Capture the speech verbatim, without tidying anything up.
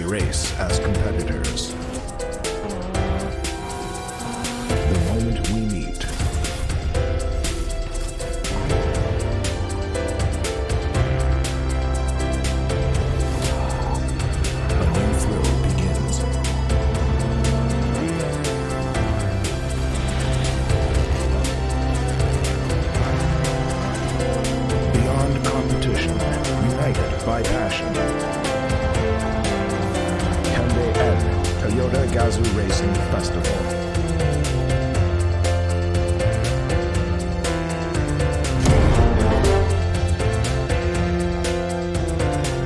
race as competitors. The moment we meet, a new thrill begins. Beyond competition, united by passion. Hyundai N Toyota Gazoo Racing Festival.